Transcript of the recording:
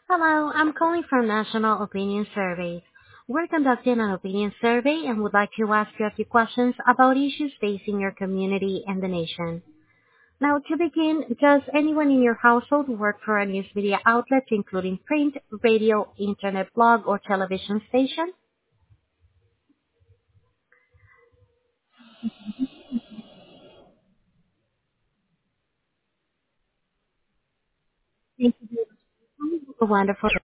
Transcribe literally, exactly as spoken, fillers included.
Hello, I'm calling from National Opinion Survey. We're conducting an opinion survey and would like to ask you a few questions about issues facing your community and the nation. Now, to begin, does anyone in your household work for a news media outlet, including print, radio, internet blog, or television station? Thank you. Wonderful.